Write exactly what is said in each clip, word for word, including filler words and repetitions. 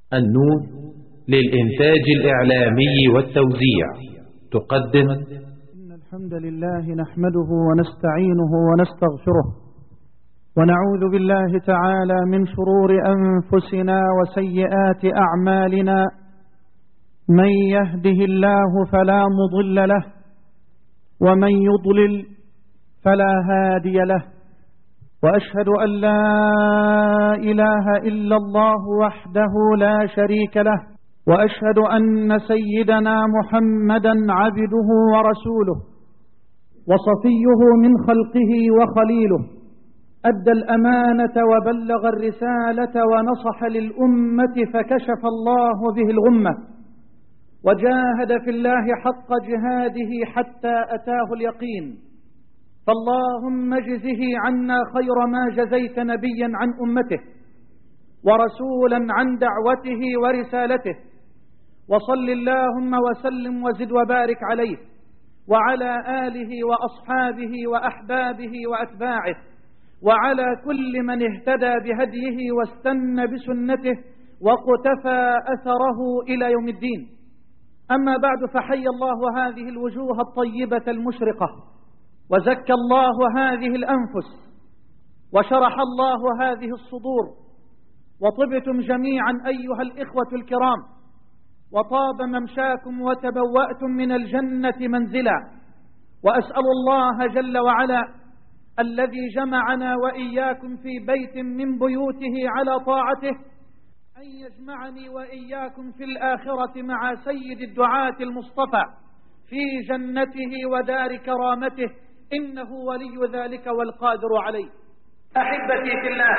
النون للإنتاج الإعلامي والتوزيع تقدم. إن الحمد لله نحمده ونستعينه ونستغفره ونعوذ بالله تعالى من شرور أنفسنا وسيئات أعمالنا. من يهده الله فلا مضل له ومن يضلل فلا هادي له، وأشهد أن لا إله إلا الله وحده لا شريك له، وأشهد أن سيدنا محمدا عبده ورسوله وصفيه من خلقه وخليله، أدى الأمانة وبلغ الرسالة ونصح للأمة فكشف الله به الغمة، وجاهد في الله حق جهاده حتى أتاه اليقين. فاللهم اجزه عنا خير ما جزيت نبيا عن أمته ورسولا عن دعوته ورسالته، وصل اللهم وسلم وزد وبارك عليه وعلى آله وأصحابه وأحبابه وأتباعه وعلى كل من اهتدى بهديه واستنى بسنته وقتفى أثره إلى يوم الدين. أما بعد، فحي الله هذه الوجوه الطيبة المشرقة، وزكى الله هذه الأنفس، وشرح الله هذه الصدور، وطبتم جميعا أيها الإخوة الكرام، وطاب ممشاكم وتبوأتم من الجنة منزلا. وأسأل الله جل وعلا الذي جمعنا وإياكم في بيت من بيوته على طاعته أن يجمعني وإياكم في الآخرة مع سيد الدعاة المصطفى في جنته ودار كرامته، إنه ولي ذلك والقادر عليه. أحبتي في الله،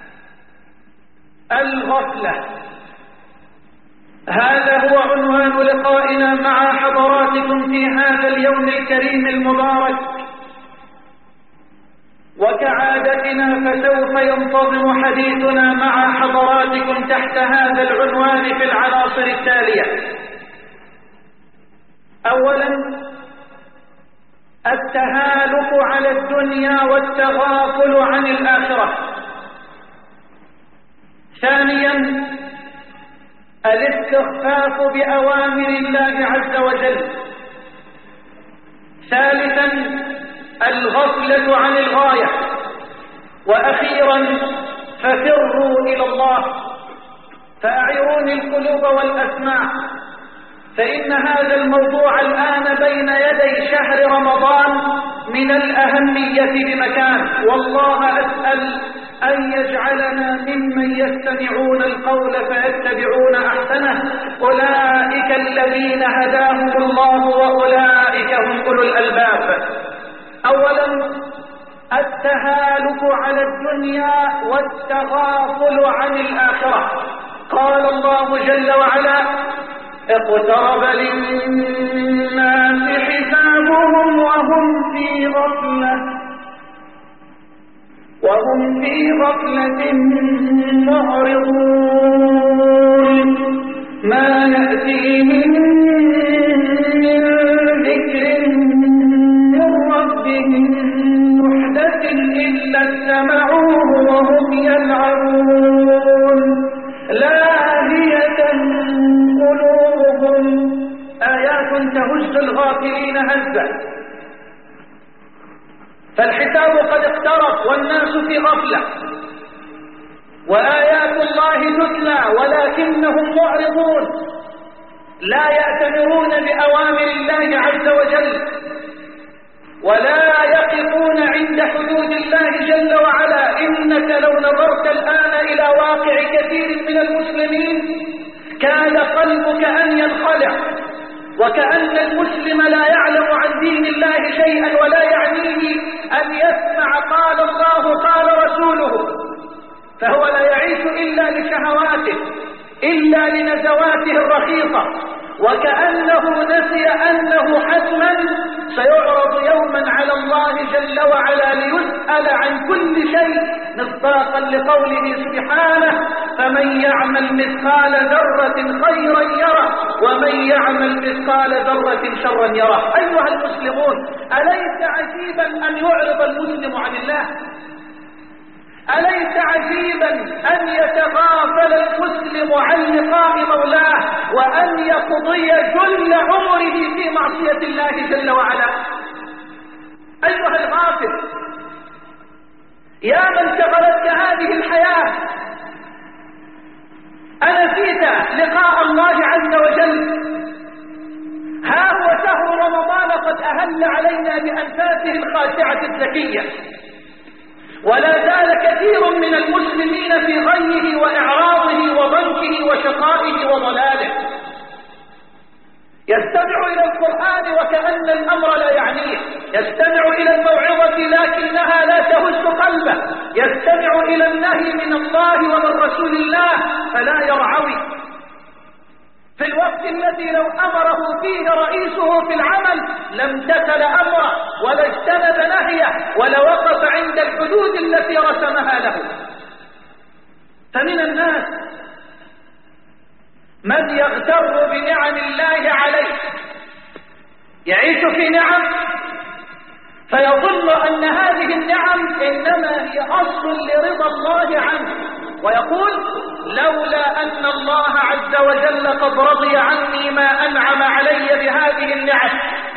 الغفلة، هذا هو عنوان لقائنا مع حضراتكم في هذا اليوم الكريم المبارك. وكعادتنا فسوف ينتظم حديثنا مع حضراتكم تحت هذا العنوان في العناصر التالية. أولا، التهالك على الدنيا والتغافل عن الآخرة. ثانيا، الاستخفاف بأوامر الله عز وجل. ثالثا، الغفلة عن الغاية. وأخيرا، ففروا إلى الله. فأعيروني القلوب والأسماع، فإن هذا الموضوع الآن بين يدي شهر رمضان من الأهمية بمكان، والله أسأل أن يجعلنا ممن يستمعون القول فيتبعون أحسنه. أولئك الذين هداهم الله وأولئك هم أولو الألباب. أولا، التهالك على الدنيا والتغافل عن الآخرة. قال الله جل وعلا: اقترب للناس حسابهم وهم في غفلة وهم في غفلة معرضون ما يأتيهم من ذكر من ربهم محدث إلا استمعوه وهم يلعبون لاهية قلوبهم. آيات تهز الغافلين هزا. فالحساب قد اقترب والناس في غفلة، وآيات الله تتلى ولكنهم معرضون، لا يأتمرون بأوامر الله عز وجل، ولا يقفون عند حدود الله جل وعلا. إنك لو نظرت الآن إلى واقع كثير من المسلمين كاد قلبك أن ينخلع، وكأن المسلم لا يعلم عن دين الله شيئا ولا يعنيه أن يسمع قال الله قال رسوله، فهو لا يعيش إلا لشهواته، إلا لنزواته الرخيصة، وكأنه نسي أنه حتما سيعرض يوما على الله جل وعلا ليسأل عن كل شيء، مصداقا لقوله سبحانه: فمن يعمل مثقال ذرة خيرا يره ومن يعمل مثقال ذرة شرا يره. أيها المسلمون، أليس عجيبا أن يعرض المسلم عن الله؟ أليس عجيبا أن يتغافل المسلم عن لقاء مولاه وأن يقضي جل عمره في معصية الله جل وعلا؟ أيها الغافل، يا من شغلتك هذه الحياة، أنسيت لقاء الله عز وجل؟ ها هو شهر رمضان قد أهل علينا بأنفاسه الخاشعة الزكية، ولا زال كثير من المسلمين في غيه وإعراضه وضنكه وشقائه وضلاله، يستمع إلى القرآن وكأن الأمر لا يعنيه، يستمع إلى الموعظة لكنها لا تهز قلبه، يستمع إلى النهي من الله ومن رسول الله فلا يرعوي، في الوقت الذي لو أمره فيه رئيسه في العمل لم تكل أمره ولا اجتنب نهيه ولا وقف عند الحدود التي رسمها له. فمن الناس من يغتر بنعم الله عليه، يعيش في نعم فيظن أن هذه النعم إنما هي أصل لرضا الله عنه، ويقول لولا أن الله عز وجل قد رضي عني ما أنعم علي بهذه النعم،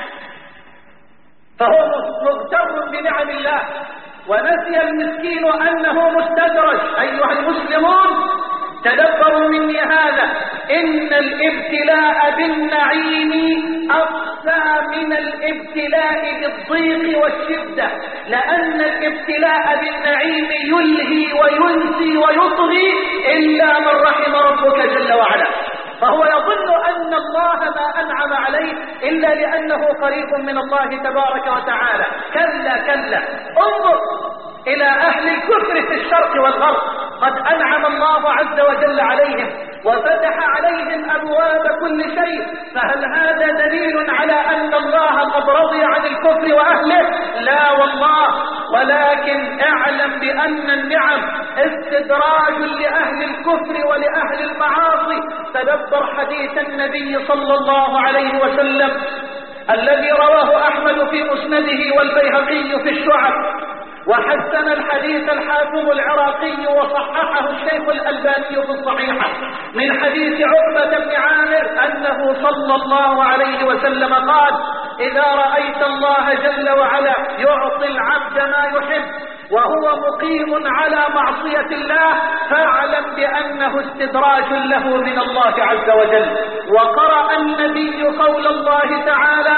فهو مغتر بنعم الله. ونسي المسكين أنه مستدرج. أيها المسلمون تدبروا مني هذا، إن الابتلاء بالنعيم أقسى من الابتلاء بالضيق والشدة، لأن الابتلاء بالنعيم يلهي وينسي ويطغي إلا من رحم ربك جل وعلا، فهو يظن أن الله ما أنعم عليه إلا لأنه قريب من الله تبارك وتعالى. كلا كلا، انظر إلى أهل الكفر في الشرق والغرب، قد أنعم الله عز وجل عليهم وفتح عليهم أبواب كل شيء، فهل هذا دليل على أن الله قد رضي عن الكفر وأهله؟ لا والله، ولكن اعلم بأن النعم استدراج لأهل الكفر ولأهل المعاصي. تدبر حديث النبي صلى الله عليه وسلم الذي رواه أحمد في مسنده والبيهقي في الشعب، وحسن الحديث الحافظ العراقي وصححه الشيخ الألباني في الصحيحة، من حديث عقبة بن عامر أنه صلى الله عليه وسلم قال: إذا رأيت الله جل وعلا يعطي العبد ما يحب وهو مقيم على معصية الله فاعلم بأنه استدراج له من الله عز وجل. وقرأ النبي قول الله تعالى: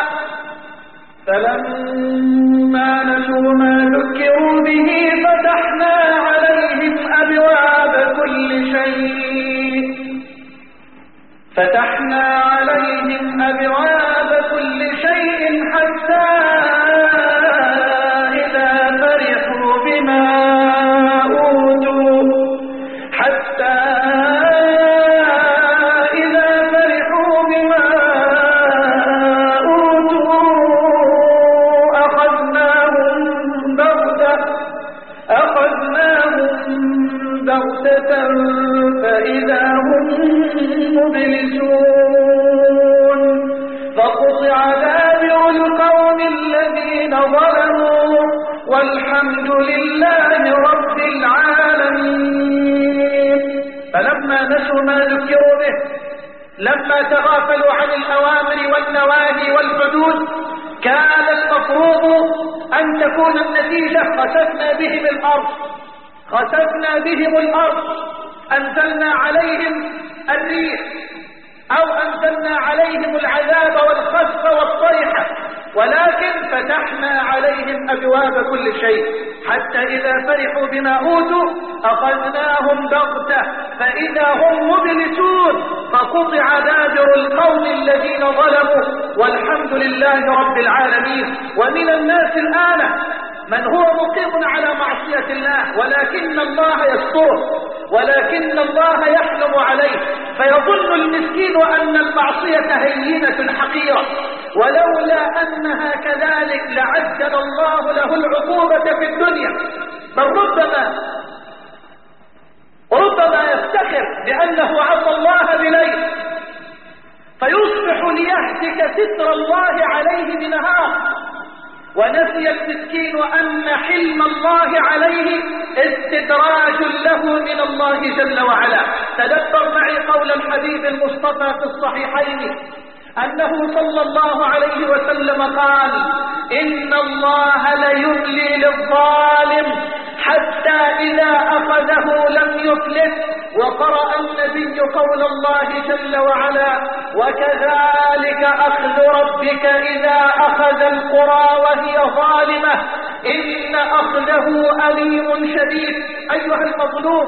فلما نسوا ما ذكروا به فتحنا عليهم أبواب كل شيء فتحنا عليهم أبواب كل شيء حتى إذا فرحوا بما أوتوا حتى إذا فرحوا بما فإذا هم مبلسون فقطع دابر القوم الذين ظلموا والحمد لله رب العالمين. فلما نسوا ما ذكروا به، لما تغافلوا عن الأوامر والنواهي والحدود، كان المفروض أن تكون النتيجة خسفنا بهم الأرض خسفنا بهم الأرض أنزلنا عليهم الريح أو أنزلنا عليهم العذاب والخسف والصيحة، ولكن فتحنا عليهم أبواب كل شيء حتى إذا فرحوا بما أوتوا أخذناهم بغتة فإذا هم مبلسون فقطع دابر القوم الذين ظلموا والحمد لله رب العالمين. ومن الناس الآن من هو مقيم على معصية الله ولكن الله يستره ولكن الله يحلم عليه، فيظن المسكين أن المعصية هينة حقيرة، ولولا أنها كذلك لعجل الله له العقوبة في الدنيا، بل ربما ربما يفتخر بأنه عصى الله بليل فيصبح ليهتك ستر الله عليه بنهار، ونسي المسكين أن حلم الله عليه استدراج له من الله جل وعلا. تدبر معي قول الحبيب المصطفى في الصحيحين أنه صلى الله عليه وسلم قال: إن الله ليملي للظالم حتى إذا أخذه لم يفلت. وقرأ النبي قول الله جل وعلا: وكذلك أخذ ربك إذا أخذ القرى وهي ظالمة إن أخذه أليم شديد. أيها المظلوم،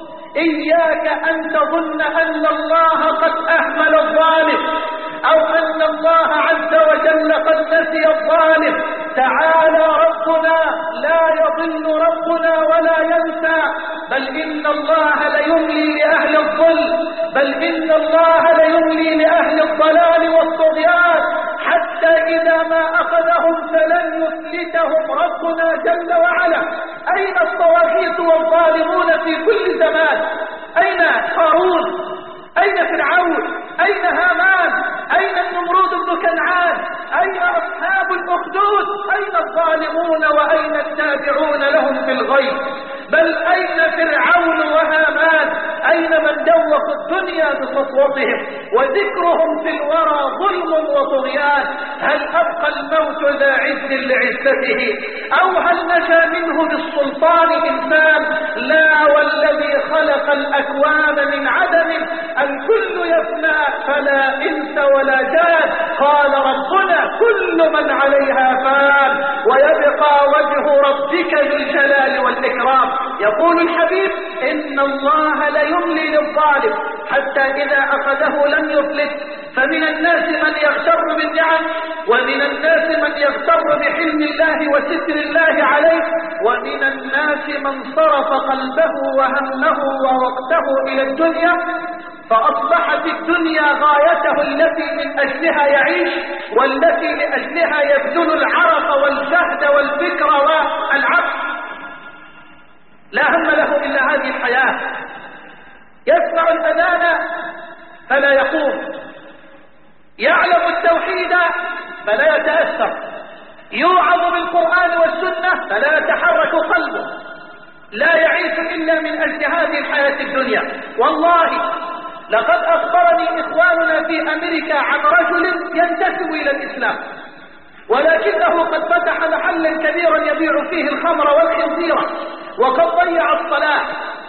إياك أن تظن أن الله قد أهمل الظالم أو أن الله عز وجل قد نسي الظالم. تعالى ربنا، لا يضل ربنا ولا ينسى، بل إن الله ليملي لأهل الظلم، بل إن الله ليملي لأهل الضلال والطغيان حتى إذا ما أخذهم فلن يفلتهم ربنا جل وعلا. أين الطواغيت والظالمون في كل زمان؟ أين قارون؟ أين فرعون؟ أين هامان؟ أين النمرود بن كنعان؟ أين أصحاب الأخدود؟ أين الظالمون وأين التابعون لهم في الغيب؟ بل أين فرعون وهامان؟ أين من دوخوا الدنيا بخطوتهم وذكرهم في الورى ظلم وطغيان؟ هل أبقى الموت ذا عز لعزته أو هل نجا منه بالسلطان إنسان؟ لا، والذي خلق الأكوان من عدم الكل يفنى فلا إنس ولا جان. قال ربنا: كل من عليها فان ويبقى وجه ربك ذو الجلال والإكرام. يقول الحبيب: إن الله ليملي للظالم حتى إذا أخذه لم يفلت. فمن الناس من يغتر بالنعم، ومن الناس من يغتر بحلم الله وستر الله عليه، ومن الناس من صرف قلبه وهمه ووقته إلى الدنيا فأصبحت الدنيا غايته التي من أجلها يعيش، والتي لأجلها يبذل العرق والجهد والفكر والعقل. لا هم له إلا هذه الحياة. يسمع الأذان فلا يقوم، يعلم التوحيد فلا يتأثر، يوعظ بالقرآن والسنة فلا يتحرك قلبه، لا يعيش إلا من أجل هذه الحياة الدنيا. والله لقد أخبرني إخواننا في أمريكا عن رجل ينتسب إلى الإسلام، ولكنه قد فتح محلا كبيرا يبيع فيه الخمر والخنزير وقد ضيع الصلاة.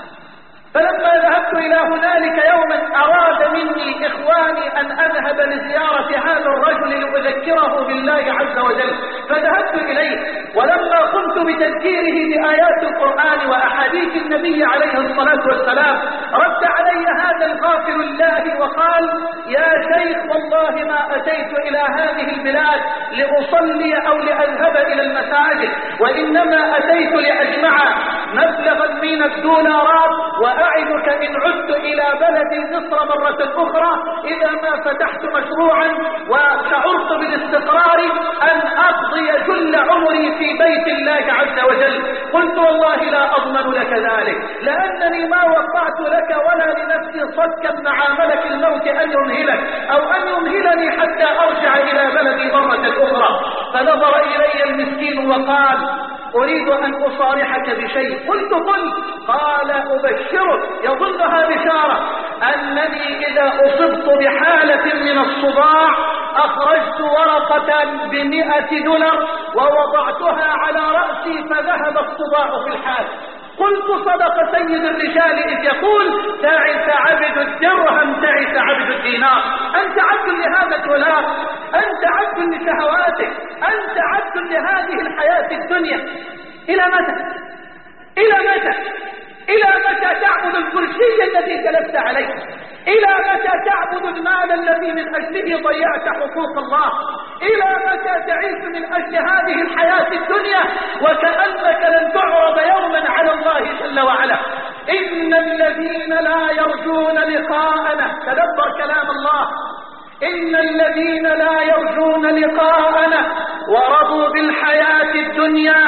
فلما ذهبت إلى هنالك يوما أراد مني إخواني أن أذهب لزيارة هذا الرجل لأذكره بالله عز وجل، فذهبت إليه، ولما قمت بتذكيره بآيات القرآن وأحاديث النبي عليه الصلاة والسلام رد علي هذا الغافل الله وقال: يا شيخ، والله ما أتيت إلى هذه البلاد لأصلي أو لأذهب إلى المساجد، وإنما أتيت لأجمع مبلغا من الدولارات، وأعدك إن عدت إلى بلدي مصر مرة أخرى إذا ما فتحت مشروعا وشعرت بالاستقرار أن أقضي جل عمري في بيت الله عز وجل. قلت: والله لا أضمن لك ذلك، لأنني ما وقعت لك ولا لنفسي صدقا مع ملك الموت أن يمهلك أو أن يمهلني حتى أرجع إلى بلدي مرة أخرى. فنظر إلي المسكين وقال: أريد أن أصارحك بشيء. قلت: قل. قال: أبشرك، يظنها بشارة، أنني إذا أصبت بحالة من الصداع أخرجت ورقة بمئة دولار ووضعتها على رأسي فذهب الصداع في الحال. قلت: صدق سيد الرجال إذ يقول: تعس عبد الدرهم تعس عبد الدينار. أنت عبد لهذا الدولار، أنت عبد لشهواتك، أنت عبد لهذه الحياة الدنيا. إلى متى؟ إلى متى؟ إلى متى تعبد الكرسي الذي جلست عليه؟ إلى متى تعبد المال الذي من أجله ضيعت حقوق الله؟ إلى متى تعيش من أجل هذه الحياة الدنيا وكأنك لن تعرض يوما على الله جل وعلا؟ إن الذين لا يرجون لقاءنا، تدبر كلام الله، إن الذين لا يرجون لقاءنا ورضوا بالحياة الدنيا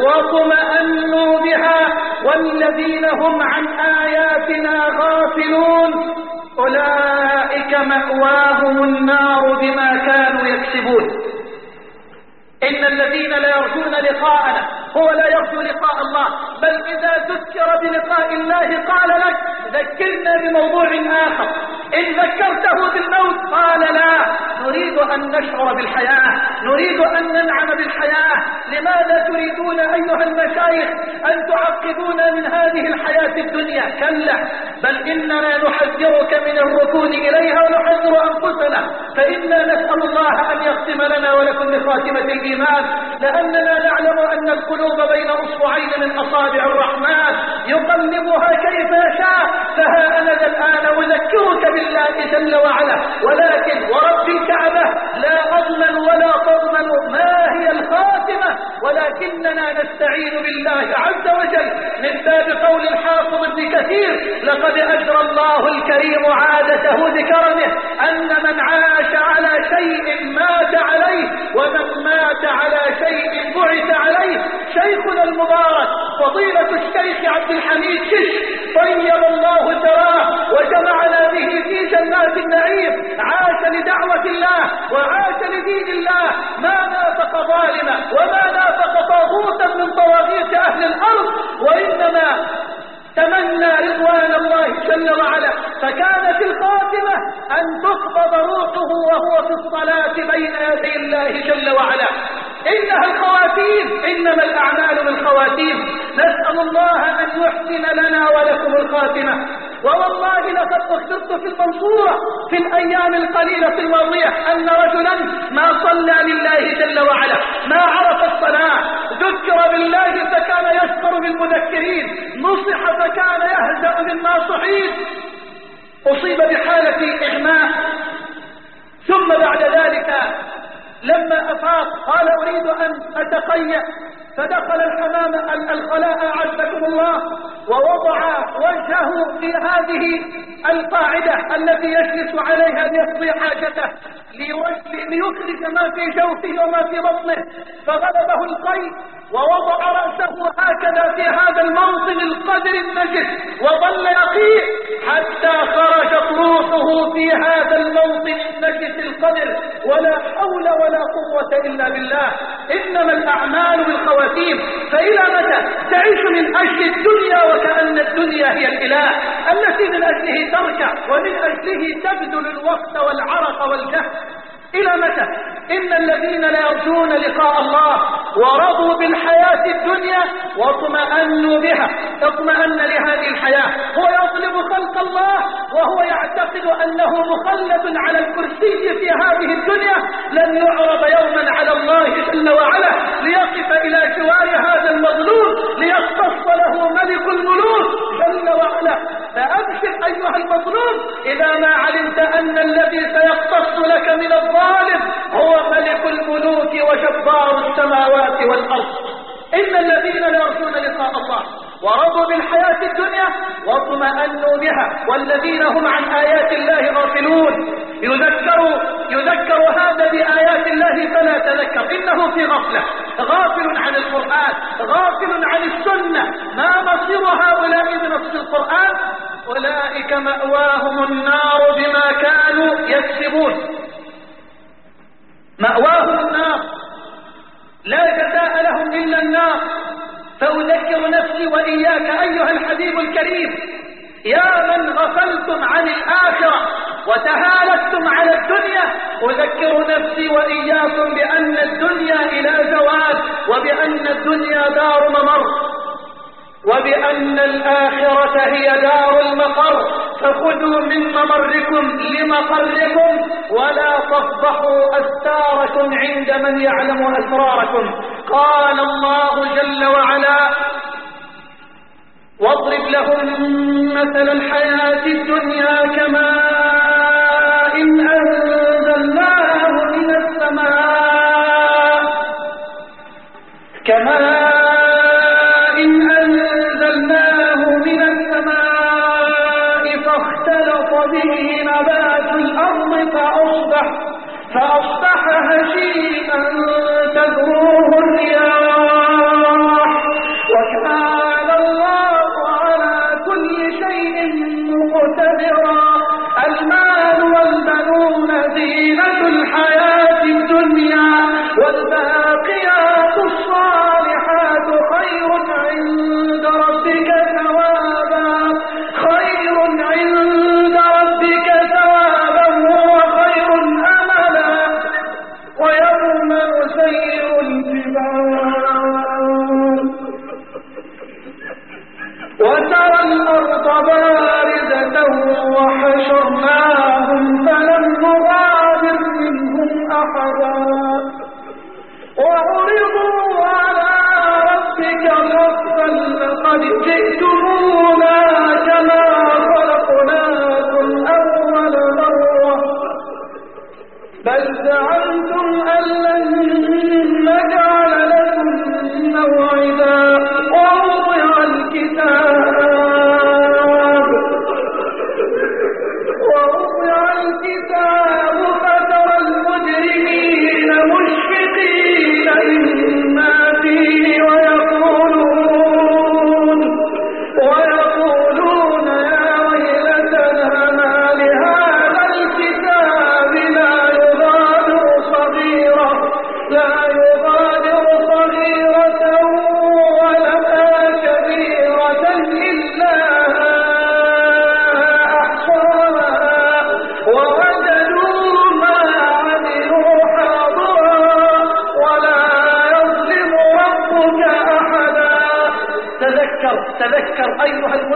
واطمأنوا بها والذين هم عن آياتنا غافلون أولئك مأواهم النار بما كانوا يكسبون. إن الذين لا يرجون لقاءنا هو لا يرجو لقاء الله، بل إذا ذكر بلقاء الله قال لك ذكرنا بموضوع آخر. إن ذكرته بالموت قال لا، نريد أن نشعر بالحياة، نريد أن ننعم بالحياة. لماذا تريدون أيها المشايخ أن تعقدونا من هذه الحياة الدنيا؟ كلا، بل إننا نحذرك من الركون إليها ونحذر أنفسنا، فإنا نسأل الله أن يختم لنا ولكم بخاتمة الإيمان، لأننا نعلم أن القلوب بين أصبعين من أصابع الرحمن يقلبها كيف يشاء. فها أنا الآن أذكرك بالله جل وعلا، ولكن ورب الكعبة لا أضمن ولا تضمن ما هي الخاتمة، ولكننا نستعين بالله عز وجل من باب قول الحافظ ابن كثير: لقد أجرى الله الكريم عادته بكرمه أن من عاش على شيء مات عليه، ومن مات على شيء بعث عليه. شيخنا المبارك فضيلة الشيخ عبد الحميد شش طيب الله ثراه وجمعنا به في جنات النعيم، عاش لدعوة الله وعاش لدين الله، ما نافق ظالما وما نافق طاغوتا من طواغيت أهل الأرض، وإنما تمنى رضوان الله جل وعلا. فكانت الخاتمة أن تقبض روحه وهو في الصلاة بين يدي الله جل وعلا. إنها الخواتيم، إنما الأعمال بالخواتيم. نسأل الله أن يحسن لنا ولكم الخاتمة. ووالله لقد أخبرت في المنصورة في الأيام القليلة الماضية أن رجلا ما صلى لله جل وعلا، ما عرف الصلاة، ذكر بالله فكان يشكر بالمذكرين، نصح فكان يهزأ بالناصحين، أصيب بحالة إغماء، ثم بعد ذلك لما أفاق قال أريد أن أتقيأ، فدخل الحمام الخلاء أعزكم الله، ووضع وجهه في هذه القاعدة التي يجلس عليها ليقضي حاجته ليخرج ما في جوفه وما في بطنه، فغلبه القيء ووضع رأسه هكذا في هذا الموطن القدر النجس وظل يقيء حتى خرجت روحه في هذا الموطن النجس القدر، ولا حول ولا قوة إلا بالله. إنما الأعمال بالخواتيم. فإلى متى تعيش من أجل الدنيا وكأن الدنيا هي الإله التي من أجله تركع ومن أجله تبذل الوقت والعرق والجهد؟ إلى متى؟ إن الذين لا يرجون لقاء الله ورضوا بالحياة الدنيا واطمأنوا بها، اطمأن لهذه الحياة، هو يطلب خلق الله وهو يعتقد أنه مخلد على الكرسي في هذه الدنيا، لن يعرض يوما على الله جل وعلا ليقف إلى جوار هذا المظلوم ليقتص له ملك الملوك جل وعلا. فأبشر أيها المظلوم إذا ما علمت أن الذي سيقتص لك من الظالم هو ملك الملوك وجبار السماوات والأرض. إن الذين لا يرجون لقاء الله ورضوا بالحياة الدنيا واطمأنوا بها والذين هم عن آيات الله غافلون. يذكر يذكر هذا بآيات الله فلا تذكر، إنه في غفلة، غافل عن القرآن، غافل عن السنة. ما مصير هؤلاء بنص القرآن؟ أولئك مأواهم النار بما كانوا يكسبون. مأواهم النار، لا جزاء لهم إلا النار. فأذكر نفسي وإياك أيها الحبيب الكريم، يا من غفلتم عن الآخرة وتهالكتم على الدنيا، أذكر نفسي وإياكم بأن الدنيا إلى زوال، وبأن الدنيا دار ممر، وبأن الآخرة هي دار المقر. فخذوا من ممركم لمقركم ولا تفضحوا أستاركم عند من يعلم أسراركم. قال الله جل وعلا: واضرب لهم مثل الحياة الدنيا كماء إن أنزلناه من السماء كماء إن أنزلناه من السماء فاختلط به نبات الأرض فأصبح فأصبح هشيما تذروه الرياح وكان الله على كل شيء مقتدرا. المال والبنون زينة الحياة الدنيا والباقيات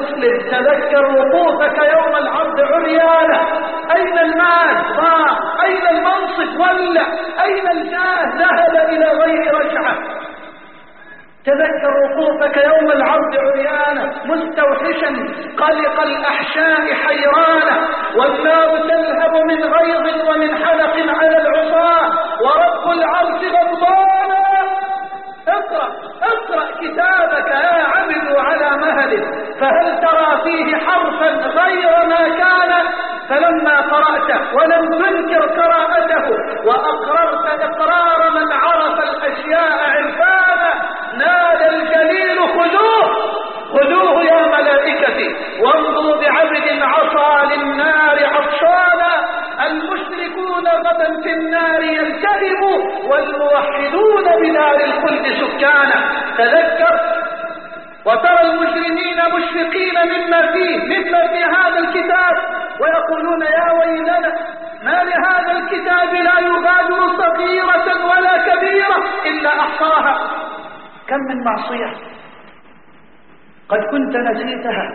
المسلم تذكر وقوفك يوم العرض عريانا. أين المال ضاع، أين المنصب ولع، أين الجاه ذهب إلى غير رجعة. تذكر وقوفك يوم العرض عريانا مستوحشا قلق الأحشاء حيرانا، والنار تلهب من غيظ ومن حلق على العصاة، ورب العرش غضبانا. اقرأ اقرأ كتابك يا عبد على مهله، فهل ترى فيه حرفا غير ما كان؟ فلما قرأته ولم تنكر قراءته وأقررت إقرار من عرف الأشياء عرفانا، نادى الجليل خذوه خذوه يا ملائكتي وانظروا بعبد عصى للنار عطشانا. المشركون غدا في النار يلتهبوا والموحدون بدار الخلد سكانا. تذكر وترى المجرمين مشفقين مما فيه مما في هذا الكتاب ويقولون يا ويلنا ما لهذا الكتاب لا يغادر صغيرة ولا كبيرة إلا أحصاها. كم من معصية قد كنت نسيتها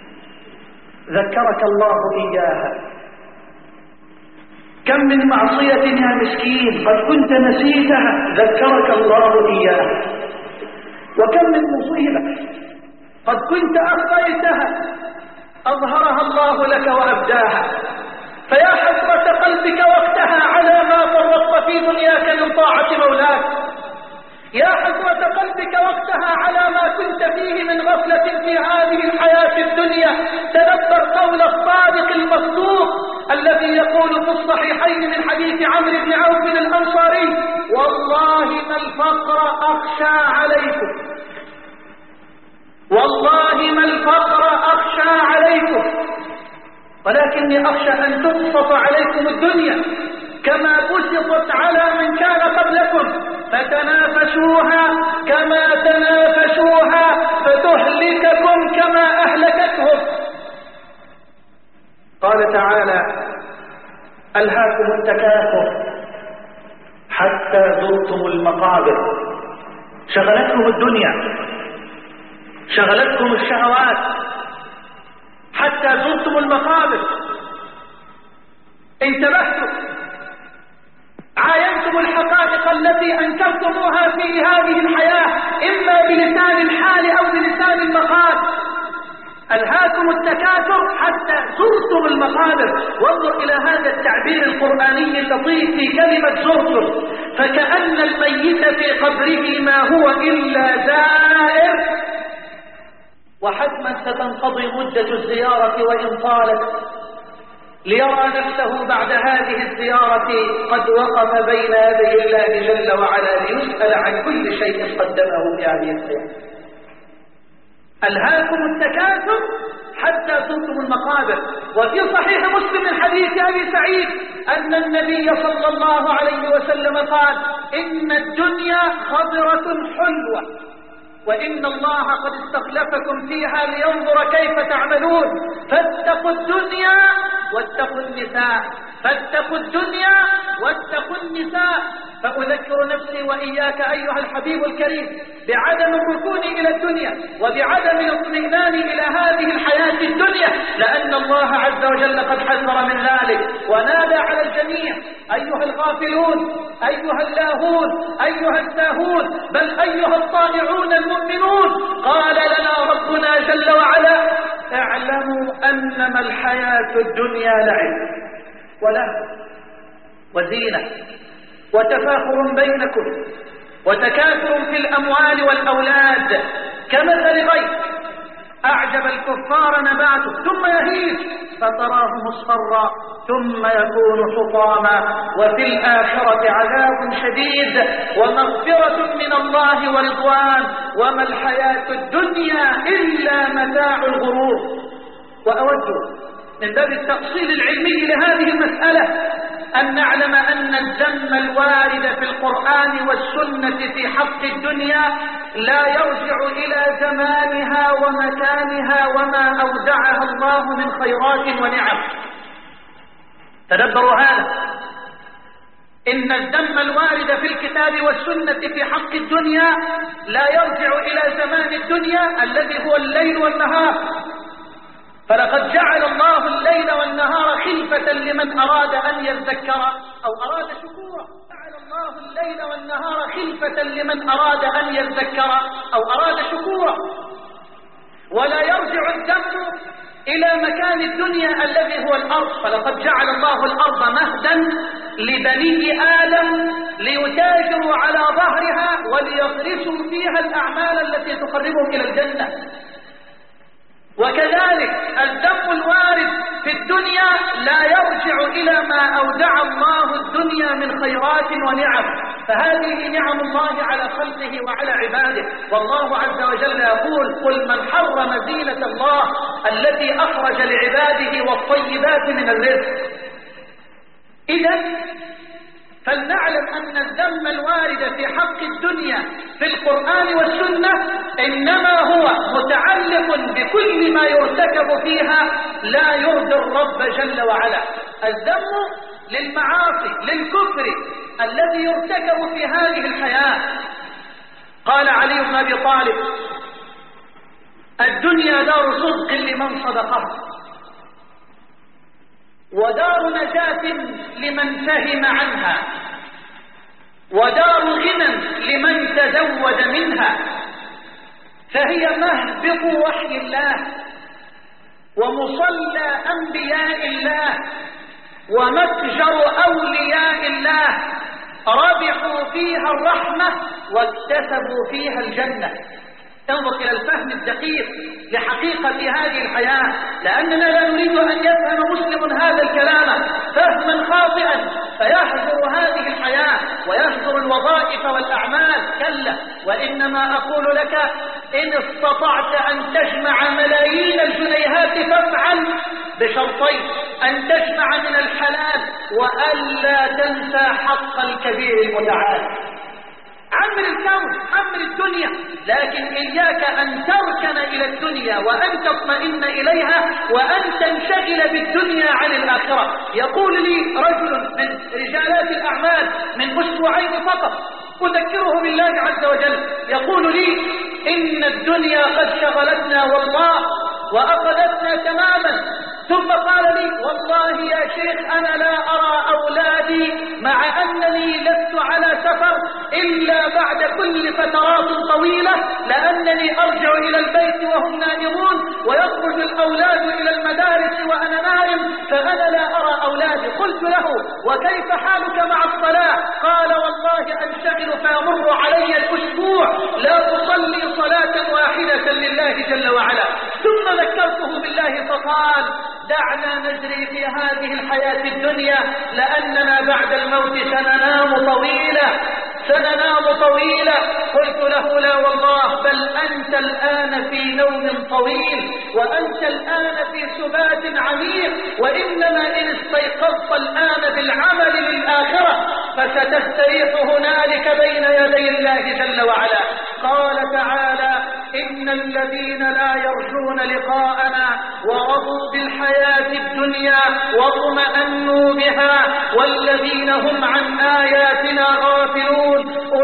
ذكرك الله إياها. كم من معصية يا مسكين قد كنت نسيتها ذكرك الله إياها. وكم من مصيبة قد كنت أخفيتها أظهرها الله لك وأبداها. فيا حسرة قلبك وقتها على ما فرطت في دنياك من طاعة مولاك. يا حسرة قلبك وقتها على ما كنت فيه من غفلة في هذه الحياة الدنيا. تدبر قول الصادق المصدوق الذي يقول في الصحيحين من حديث عمرو بن عوف الأنصاري: والله ما الفقر أخشى عليكم والله ما الفقر أخشى عليكم ولكني أخشى أن تبسط عليكم الدنيا كما بسطت على من كان قبلكم فتنافسوها كما تنافسوها فتهلككم كما أهلكتهم. قال تعالى: ألهاكم التكاثر حتى زرتم المقابر. شغلتكم الدنيا، شغلتكم الشهوات حتى زرتم المقابر. انتبهتم، عاينتم الحقائق التي أنكرتموها في هذه الحياة إما بلسان الحال أو بلسان المقال. ألهاكم التكاثر حتى زرتم المقابر. وانظر إلى هذا التعبير القرآني اللطيف في كلمة زرتم، فكأن الميت في قبره ما هو إلا زائر، وحتما ستنقضي مدة الزيارة وإن طالت، ليرى نفسه بعد هذه الزيارة قد وقف بين يدي الله جل وعلا ليسأل عن كل شيء قدمه في هذه الحياة. ألهاكم التكاثر حتى زرتم المقابر. وفي صحيح مسلم من حديث أبي سعيد أن النبي صلى الله عليه وسلم قال: إن الدنيا خضرة حلوة وإن الله قد استخلفكم فيها لينظر كيف تعملون، فاتقوا الدنيا واتقوا النساء فاتقوا الدنيا واتقوا النساء. فأذكر نفسي وإياك أيها الحبيب الكريم بعدم الركون إلى الدنيا وبعدم الاطمئنان إلى هذه الحياة الدنيا، لأن الله عز وجل قد حذر من ذلك ونادى على الجميع: أيها الغافلون أيها اللاهون أيها الساهون بل أيها الطائعون المؤمنون. قال لنا ربنا جل وعلا: اعلموا أنما الحياة الدنيا لعب ولهو وزينة وتفاخر بينكم وتكاثر في الأموال والأولاد كمثل غيث أعجب الكفار نباته ثم يهيج فتراه مصفرا ثم يكون حطاما وفي الآخرة عذاب شديد ومغفرة من الله ورضوان وما الحياة الدنيا إلا متاع الغرور. وأود من باب التفصيل العلمي لهذه المسألة أن نعلم أن الذم الوارد في القرآن والسنة في حق الدنيا لا يرجع إلى زمانها ومكانها وما أودعها الله من خيرات ونعم. تدبروا هذا، إن الذم الوارد في الكتاب والسنة في حق الدنيا لا يرجع إلى زمان الدنيا الذي هو الليل والنهار فلقد جعل الله الليل والنهار خلفة لمن أراد أن يذكر أو أراد شكورا. جعل الله الليل والنهار خلفة لمن أراد أن يذكر أو أراد شكورا. ولا يرجع الذنب إلى مكان الدنيا الذي هو الأرض. فلقد جعل الله الأرض مهدا لبني آدم ليتاجروا على ظهرها وليغرسوا فيها الأعمال التي تقربهم إلى الجنة. وكذلك الذنب الوارد في الدنيا لا يرجع إلى ما أودع الله الدنيا من خيرات ونعم. فهذه نعم الله على خلقه وعلى عباده. والله عز وجل يقول: قل من حرم زينة الله التي أخرج لعباده والطيبات من الرزق. إذن فلنعلم أن الذم الوارد في حق الدنيا في القرآن والسنة إنما هو متعلق بكل ما يرتكب فيها لا يرضي الرب جل وعلا. الذم للمعاصي للكفر الذي يرتكب في هذه الحياة. قال علي بن أبي طالب: الدنيا دار صدق لمن صدقها، ودار نجاة لمن فهم عنها، ودار غنى لمن تزود منها، فهي مهبط وحي الله ومصلى أنبياء الله ومتجر أولياء الله، ربحوا فيها الرحمة واكتسبوا فيها الجنة. انظر إلى الفهم الدقيق لحقيقة هذه الحياة، لأننا لا نريد أن يفهم مسلم هذا الكلام فهما خاطئا فيحذر هذه الحياة ويحذر الوظائف والأعمال. كلا، وإنما أقول لك: إن استطعت أن تجمع ملايين الجنيهات فافعل، بشرطين: أن تجمع من الحلال وألا تنسى حق الكبير المتعال. عمر الكون، عمر الدنيا، لكن إياك أن تركن إلى الدنيا وأن تطمئن إليها وأن تنشغل بالدنيا عن الآخرة. يقول لي رجل من رجالات الأعمال من أسبوعين فقط، أذكره بالله عز وجل، يقول لي: إن الدنيا قد شغلتنا والله وأخذتنا تماما. ثم قال لي: والله يا شيخ أنا لا أرى أولادي مع أنني لست على سفر إلا بعد كل فترات طويلة، لأنني أرجع إلى البيت وهم نائمون ويخرج الأولاد إلى المدارس وأنا نائم، فأنا لا أرى أولادي. قلت له: وكيف حالك مع الصلاة؟ قال: والله أنشغل فيمر علي الأسبوع لا أصلي صلاة واحدة لله جل وعلا. ثم ذكرته بالله فقال: دعنا نجري في هذه الحياة الدنيا لأننا بعد الموت سننام طويلة سننام طويلة. قلت له: لا والله، بل أنت الآن في نوم طويل وأنت الآن في سبات عميق، وإنما إن استيقظت الآن بالعمل للآخرة فستستريح هنالك بين يدي الله جل وعلا. قال تعالى: إن الذين لا يرجون لقاءنا ورضوا بالحياة الدنيا واطمأنوا بها والذين هم عن آياتنا غافلون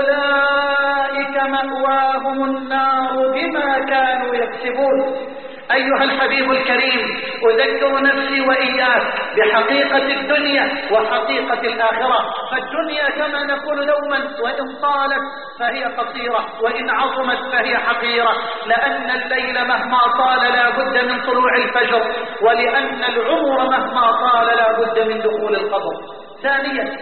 أولئك مأواهم النار بما كانوا يكسبون. أيها الحبيب الكريم، أذكر نفسي وإياك بحقيقة الدنيا وحقيقة الآخرة. فالدنيا كما نقول دوما وإن طالت فهي قصيرة وإن عظمت فهي حقيرة، لأن الليل مهما طال لا بد من طلوع الفجر، ولأن العمر مهما طال لا بد من دخول القبر. ثانيا،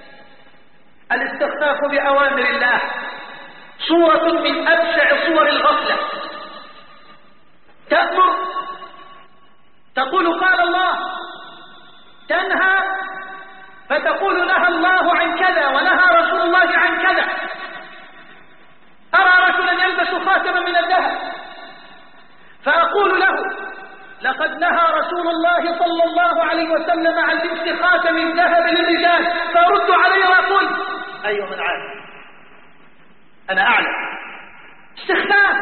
الاستخفاف بأوامر الله صورة من أبشع صور الغفلة. تأمر تقول قال الله، تنهى فتقول نهى الله عن كذا ونهى رسول الله عن كذا. أرى رجلا يلبس خاتما من الذهب فأقول له: لقد نهى رسول الله صلى الله عليه وسلم عن لبس خاتم الذهب للرجال، فأرد عليه وأقول: أيوة من عارف، أنا أعلم. استخفاف.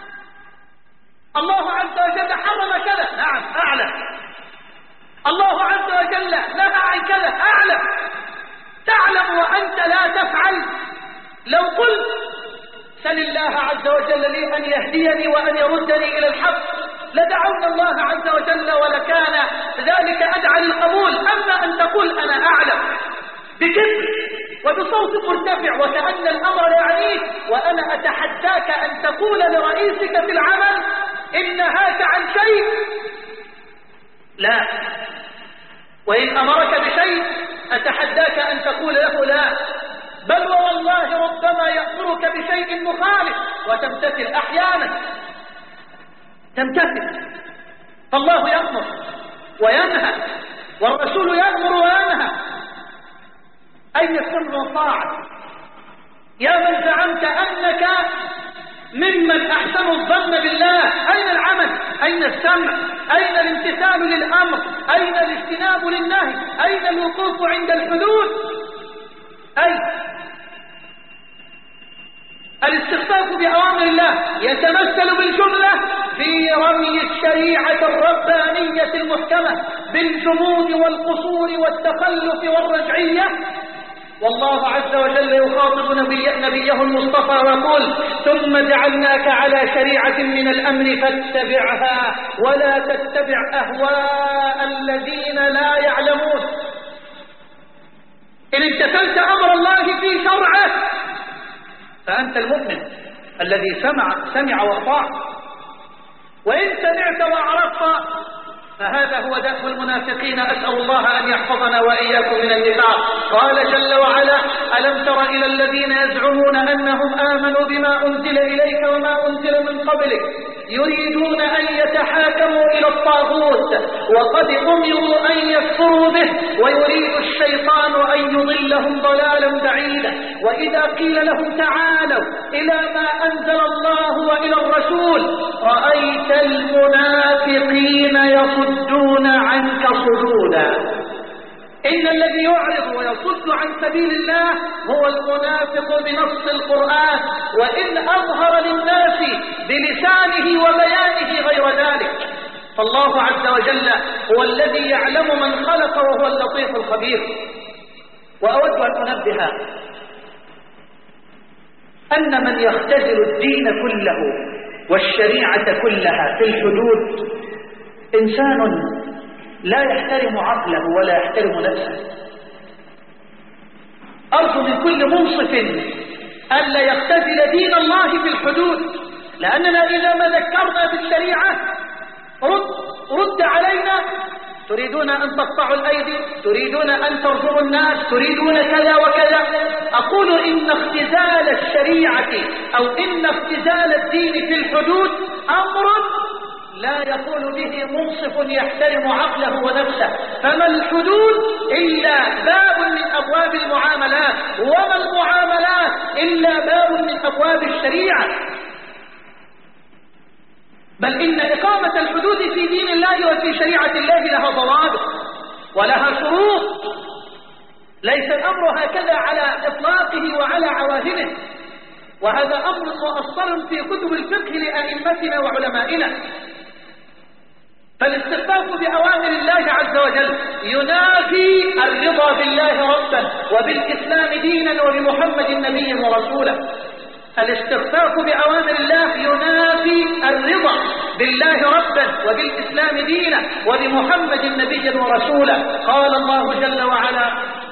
الله عز وجل حرم كذا، نعم أعلم. الله عز وجل نهى عن كذا، أعلم. تعلم وأنت لا تفعل. لو قلت: سل الله عز وجل لي أن يهديني وأن يردني إلى الحق، لدعونا الله عز وجل وجل ولكان ذلك أدعى للقبول. أما أن تقول أنا أعلم بكبر وبصوت مرتفع وكأن الأمر لا يعنيك، وأنا أتحداك أن تقول لرئيسك في العمل إن نهاك عن شيء، لا، وإن أمرك بشيء أتحداك أن تقول له لا، بل والله ربما يأمرك بشيء مخالف وتمتثل أحيانا، تمتثل. فالله يأمر وينهى والرسول يأمر وينهى، أين السمع والطاعة؟ يا من زعمت أنك ممن أحسن الظن بالله، أين العمل؟ أين السمع؟ أين الامتثال للأمر؟ أين الاجتناب للنهي؟ أين الوقوف عند الحدود؟ أين الاستخفاف بأوامر الله؟ يتمثل بالجملة في رمي الشريعة الربانية المحكمة بالجمود والقصور والتخلف والرجعية. والله عز وجل يخاطب نبي نبيه المصطفى ويقول ثم جعلناك على شريعة من الأمر فاتبعها ولا تتبع أهواء الذين لا يعلمون. إن امتثلت أمر الله في شرعه فأنت المؤمن الذي سمع سمع وأطاع، وإن سمعت وعرفت فهذا هو دأب المنافقين. أسأل الله أن يحفظنا وإياكم من النفاق. قال جل وعلا ألم تر إلى الذين يزعمون أنهم آمنوا بما أنزل إليك وما أنزل من قبلك يريدون أن يتحاكموا إلى الطاغوت وقد أمروا أن يكفروا به ويريد الشيطان أن يضلهم ضلالا بعيدا. وإذا قيل لهم تعالوا إلى ما أنزل الله وإلى الرسول رأيت المنافقين يصدون عنك صدودا. إن الذي يعرض ويصد عن سبيل الله هو المنافق بنص القرآن، وإن أظهر للناس بلسانه وبيانه غير ذلك. فالله عز وجل هو الذي يعلم من خلق وهو اللطيف الخبير. وأود أن أنبه أن من يختزل الدين كله والشريعة كلها في الحدود إنسان لا يحترم عقله ولا يحترم نفسه. أرجو من كل منصف ألا يختزل دين الله في الحدود، لأننا إذا ما ذكرنا بالشريعة رد, رد علينا تريدون أن تقطعوا الأيدي، تريدون أن ترجموا الناس، تريدون كذا وكذا. أقول إن اختزال الشريعة أو إن اختزال الدين في الحدود أمر لا يقول به منصف يحترم عقله ونفسه. فما الحدود إلا باب من أبواب المعاملات، وما المعاملات إلا باب من أبواب الشريعة. بل إن إقامة الحدود في دين الله وفي شريعة الله لها ضوابط ولها شروط، ليس الأمر هكذا على إطلاقه وعلى عواهنه. وهذا أمر مؤصل في كتب الفقه لأئمتنا وعلمائنا. فالاستخفاف بأوامر الله عز وجل ينافي الرضا بالله ربا وبالإسلام دينا وبمحمد نبيا ورسولا. الاستخفاف بأوامر الله ينافي الرضا بالله ربا وبالإسلام دينا وبمحمد نبيا ورسولا. قال الله جل وعلا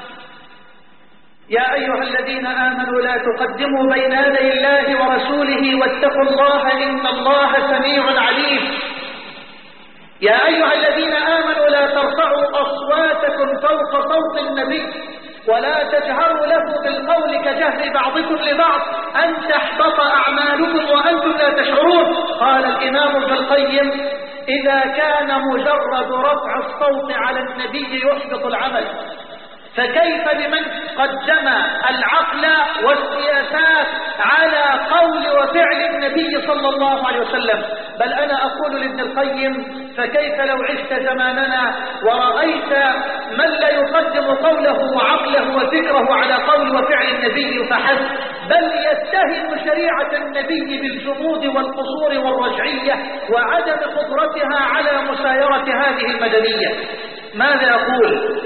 يا أيها الذين آمنوا لا تقدموا بين يدي الله ورسوله واتقوا الله إن الله سميع عليم. يا أيها الذين آمنوا لا ترفعوا أصواتكم فوق صوت النبي ولا تجهروا له بالقول كجهر بعضكم لبعض أن تحبط أعمالكم وأنتم لا تشعرون. قال الإمام ابن القيم إذا كان مجرد رفع الصوت على النبي يحبط العمل، فكيف بمن قدم العقل والسياسات على قول وفعل النبي صلى الله عليه وسلم؟ بل أنا أقول لابن القيم فكيف لو عشت زماننا ورأيت من لا يقدم قوله وعقله وفكره على قول وفعل النبي فحسب، بل يتهم شريعة النبي بالجمود والقصور والرجعية وعدم قدرتها على مسايرة هذه المدنية. ماذا يقول؟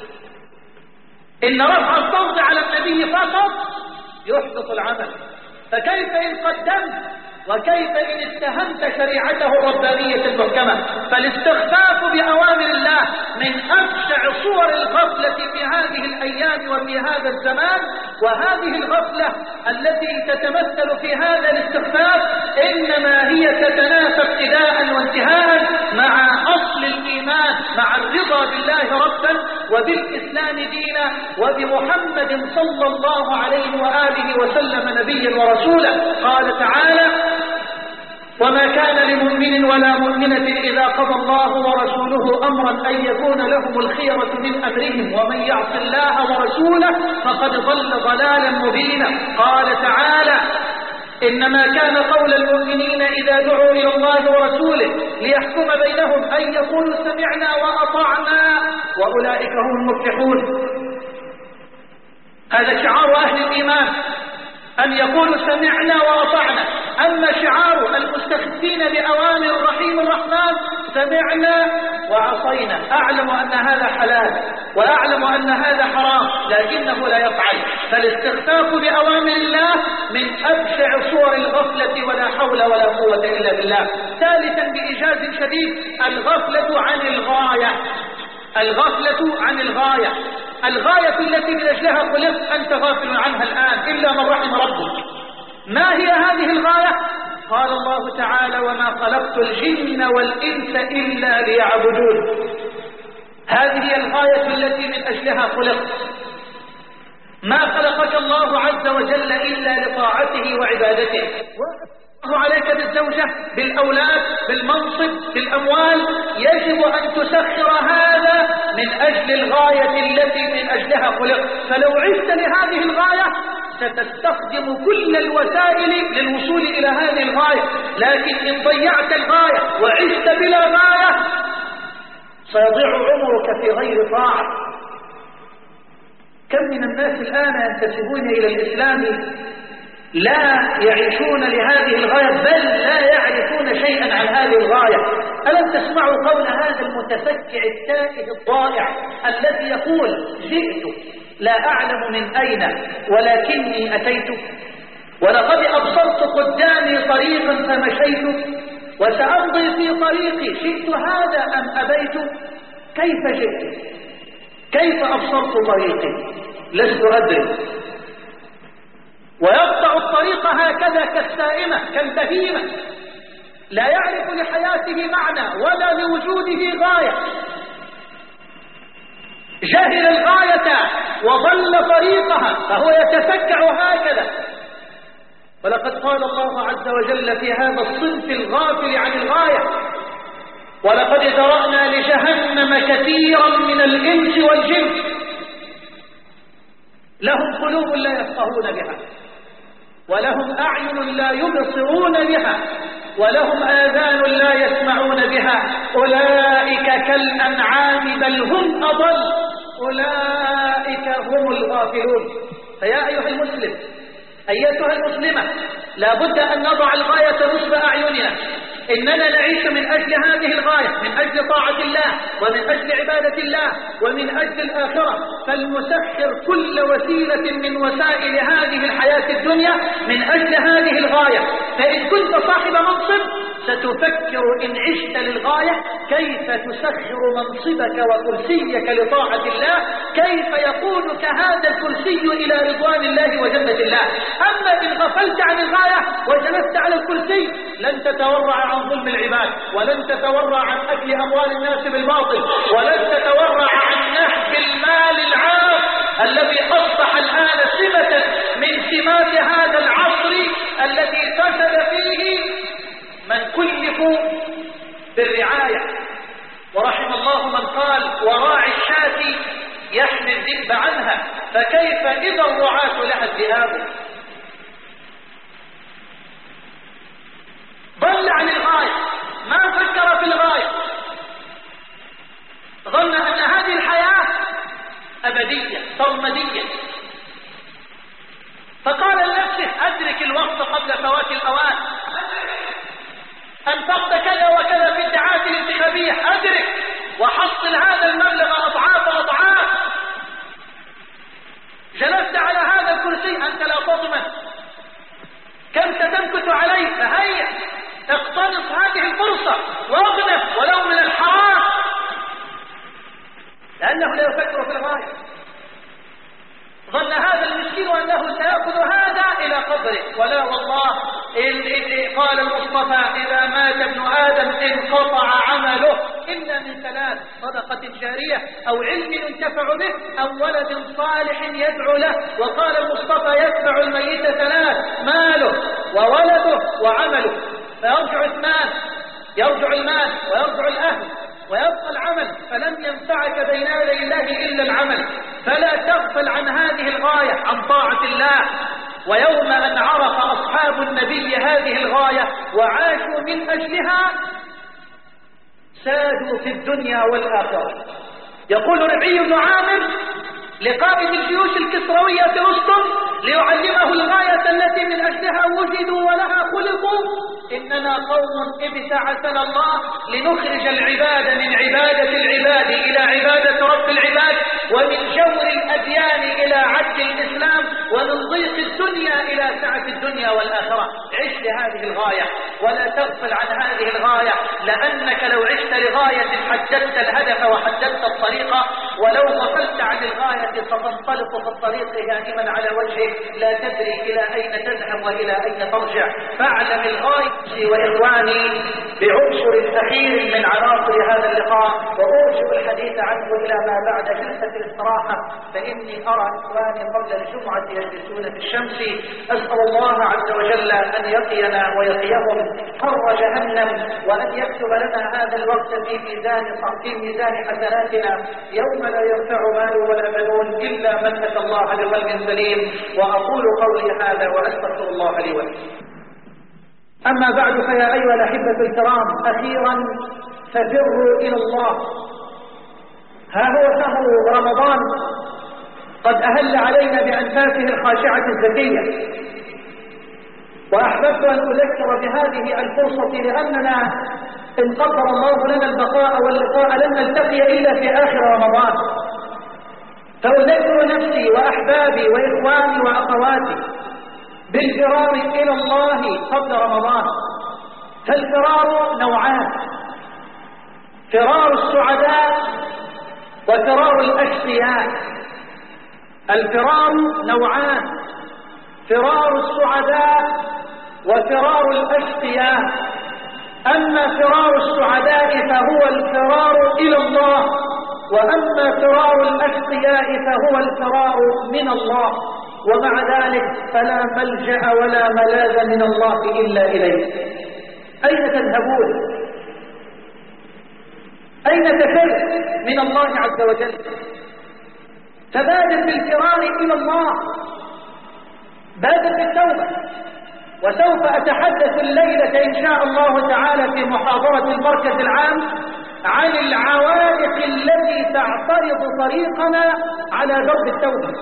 إن رفع الصوت على النبي فقط يحبط العمل، فكيف إن قدمت وكيف إن اتهمت شريعته الربانية المحكمة. فالاستخفاف بأوامر الله من أبشع صور الغفلة في هذه الأيام وفي هذا الزمان. وهذه الغفلة التي تتمثل في هذا الاستخفاف إنما هي تتنافى ابتداء وانتهاء مع أصل الإيمان، مع الرضا بالله ربا وبالإسلام دينا وبمحمد صلى الله عليه وآله وسلم نبيا ورسولا. قال تعالى: وما كان لمؤمن ولا مؤمنة إذا قضى الله ورسوله أمرا أن يكون لهم الخيرة من أمرهم ومن يعص الله ورسوله فقد ضل ضلالا مبينا. قال تعالى: إنما كان قول المؤمنين إذا دعوا إلى الله ورسوله ليحكم بينهم أن يقولوا سمعنا وأطعنا وأولئك هم المفلحون. هذا شعار أهل الإيمان، أن يقولوا سمعنا وأطعنا. أما شعار المستخفين بأوامر الرحيم الرحمن: سمعنا وعصينا، أعلم أن هذا حلال وأعلم أن هذا حرام لكنه لا يفعل. فالاستخفاف بأوامر الله من أبشع صور الغفلة، ولا حول ولا قوة إلا بالله. ثالثا بإيجاز شديد: الغفلة عن الغاية. الغفلة عن الغاية، الغاية التي من أجلها خلقت أنت غافل عنها الآن إلا من رحم ربك. ما هي هذه الغاية؟ قال الله تعالى: وما خلقت الجن والإنس إلا ليعبدون. هذه هي الغاية التي من أجلها خلقت. ما خلقك الله عز وجل إلا لطاعته وعبادته. الله عليك بالزوجة، بالأولاد، بالمنصب، بالأموال، يجب أن تسخر هذا من أجل الغاية التي من أجلها خلقت. فلو عشت لهذه الغاية ستستخدم كل الوسائل للوصول إلى هذه الغاية، لكن إن ضيعت الغاية وعشت بلا غاية سيضيع عمرك في غير طاعة. كم من الناس الآن ينتسبون إلى الإسلام لا يعيشون لهذه الغاية، بل لا يعرفون شيئا عن هذه الغاية. ألم تسمعوا قول هذا المتفكع التائه الضائع الذي يقول: جئت لا أعلم من أين ولكني أتيت، ولقد أبصرت قدامي طريقا فمشيت، وسأمضي في طريقي شئت هذا أم أبيت. كيف جئت؟ كيف أبصرت طريقي؟ لست أدري. ويقطع الطريق هكذا كالسائمة كالبهيمة، لا يعرف لحياته معنى ولا لوجوده غاية. جهل الغاية وضل طريقها فهو يتفكع هكذا. ولقد قال الله عز وجل في هذا الصنف الغافل عن الغاية: ولقد ذرأنا لجهنم كثيرا من الإنس والجن لهم قلوب لا يفقهون بها، ولهم أعين لا يبصرون بها، ولهم آذان لا يسمعون بها، أولئك كالأنعام بل هم أضل، أولئك هم الغافلون. فيا أيها المسلم، أيتها المسلمة، لا بد أن نضع الغاية نصب أعيننا. إننا نعيش من أجل هذه الغاية، من أجل طاعة الله ومن أجل عبادة الله ومن أجل الآخرة. فلنسخر كل وسيلة من وسائل هذه الحياة الدنيا من أجل هذه الغاية. فإن كنت صاحب منصب ستفكر إن عشت للغاية كيف تسخر منصبك وكرسيك لطاعة الله، كيف يقودك هذا الكرسي إلى رضوان الله وجنة الله. أما إن غفلت عن الغاية وجلست على الكرسي لن تتورع عن ظلم العباد، ولن تتورع عن أكل أموال الناس بالباطل، ولن تتورع عن نهب المال العام الذي أصبح الآن سمة من سمات هذا العصر الذي فسد فيه من كلفوا بالرعاية. ورحم الله من قال: وراعي الشاة يحمي الذئب عنها، فكيف إذا الرعاة لها الذئاب. ضل عن الغاية، ما فكر في الغاية، ظن أن هذه الحياة أبدية سرمدية، فقال لنفسه: أدرك الوقت قبل فوات الأوان، أنفقت كذا وكذا في الدعاية الانتخابية، أدرك وحصل هذا المبلغ أضعاف أضعاف. جلست على هذا الكرسي أنت لا تضمن كم ستمكث عليه؟ فهيا اقتنص هذه الفرصة واغنف ولو من الحرام، لأنه لا يفكر في الغاية. ظن هذا المسكين أنه سيأخذ هذا إلى قدره، ولا والله. قال المصطفى إذا مات ابن آدم انقطع عمله إلا من ثلاث: صدقة جارية أو علم ينتفع به أو ولد صالح يدعو له. وقال المصطفى يتبع الميت ثلاث: ماله وولده وعمله. فيرجع اثنان، يرجع المال ويرجع الأهل ويبقى العمل، فلم ينفعك بين يدي الله إلا العمل. فلا تغفل عن هذه الغاية، عن طاعة الله. ويوم أن عرف أصحاب النبي هذه الغاية وعاشوا من أجلها سادوا في الدنيا والآخرة. يقول ربيع بن عامر لقائد الجيوش الكسروية رستم ليعلمه الغاية التي من أجلها وجدوا ولها خلقوا: إننا قوم ابتعثنا الله لنخرج العباد من عبادة العباد إلى عبادة رب العباد، ومن جور الأديان إلى عدل الإسلام، ومن ضيق الدنيا إلى سعة الدنيا والآخرة. عش لهذه الغاية ولا تغفل عن هذه الغاية، لأنك لو عشت لغاية حددت الهدف وحددت الطريقة، ولو غفلت عن الغاية ستنطلق في الطريق هائما على وجهك لا تدري إلى أين تذهب وإلى أين ترجع. فاعلم الغاية. وإخواني بعنصر أخير من عناصر هذا اللقاء وأرجو الحديث عنه إلى ما بعد جلسة الاستراحة، فإني أرى إخواني قبل الجمعة يجلسون في الشمس. أسأل الله عز وجل أن يقينا ويقيهم حر جهنم، وأن يكتب لنا هذا الوقت في ميزان في ميزان حسناتنا يوم لا ينفع مال ولا بنون إلا من أتى الله بقلب سليم. وأقول قولي هذا وأستغفر الله لي ولكم. أما بعد، فيا أيها الأحبة الكرام، أخيرا ففروا إلى الله. ها هو شهر رمضان قد أهل علينا بأنفاسه الخاشعة الزكية، وأحببت أن أذكر بهذه الفرصة لأننا إن قدر الله لنا البقاء واللقاء لن نلتقي إلا في آخر رمضان. فأذكر نفسي وأحبابي وإخواني وأخواتي بالفرار إلى الله قبل رمضان. فالفرار نوعان: فرار السعداء وفرار الأشقياء. الفرار نوعان: فرار السعداء وفرار الأشقياء. أما فرار السعداء فهو الفرار إلى الله، وأما فرار الأشقياء فهو الفرار من الله. ومع ذلك فلا ملجأ ولا ملاذ من الله إلا إليه. أين تذهبون؟ أين تفر من الله عز وجل؟ فبادر بالفرار إلى الله، بادر بالتوبة. وسوف أتحدث الليلة إن شاء الله تعالى في محاضرة المركز العام عن العوائق التي تعترض طريقنا على درب التوبة.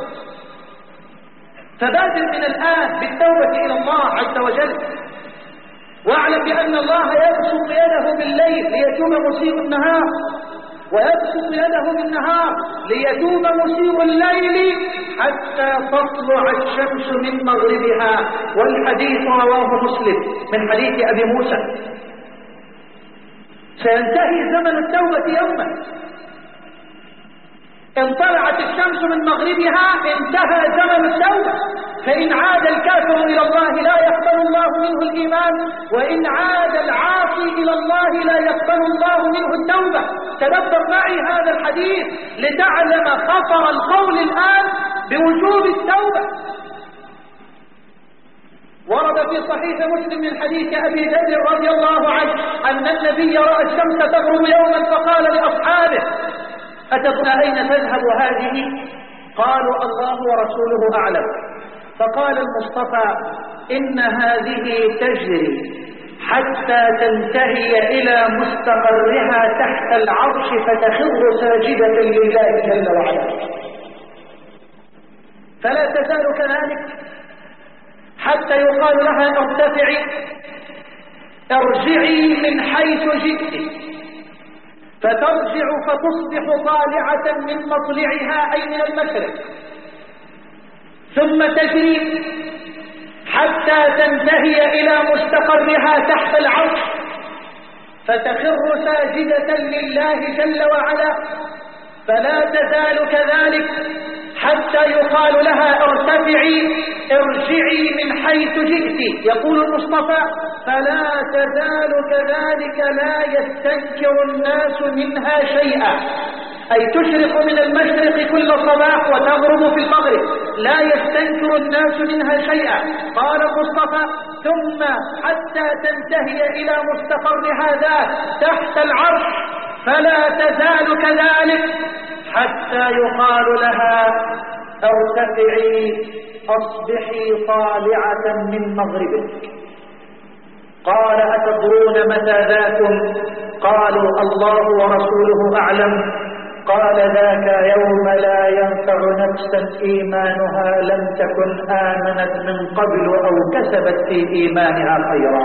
فبادر من الآن بالتوبة إلى الله عز وجل، واعلم بأن الله يبسط يده بالليل ليتوب مسيء النهار، ويبسط يده بالنهار ليتوب مسيء الليل حتى تطلع الشمس من مغربها. والحديث رواه مسلم من حديث أبي موسى. سينتهي زمن التوبة يوما، إن طلعت الشمس من مغربها انتهى زمن التوبة. فإن عاد الكافر إلى الله لا يقبل الله منه الإيمان، وإن عاد العاصي إلى الله لا يقبل الله منه التوبة. تدبر معي هذا الحديث لتعلم خطر القول الآن بوجوب التوبة. ورد في صحيح مسلم من حديث أبي ذر رضي الله عنه أن النبي رأى الشمس تغرب يوما فقال لأصحابه: أتدرون أين تذهب هذه؟ قالوا: الله ورسوله أعلم. فقال المصطفى: إن هذه تجري حتى تنتهي إلى مستقرها تحت العرش فتخر ساجدة لله جل وعلا. فلا تزال كذلك حتى يقال لها: ارتفعي، ارجعي من حيث جئت، فترجع فتصبح طالعة من مطلعها أي من المشرق، ثم تجري حتى تنتهي إلى مستقرها تحت العرش فتخر ساجدة لله جل وعلا، فلا تزال كذلك حتى يقال لها ارتفعي ارجعي من حيث جئت. يقول المصطفى فلا تزال كذلك لا يستنكر الناس منها شيئا، أي تشرق من المشرق كل صباح وتغرب في المغرب، لا يستنكر الناس منها شيئا. قال المصطفى ثم حتى تنتهي إلى مستقرها ذات تحت العرش فلا تزال كذلك حتى يقال لها ارتفعي أصبحي طالعة من مغربك. قال أتدرون متى ذاكم؟ قالوا الله ورسوله أعلم. قال ذاك يوم لا ينفع نفسا إيمانها لم تكن آمنت من قبل أو كسبت في إيمانها خيرا.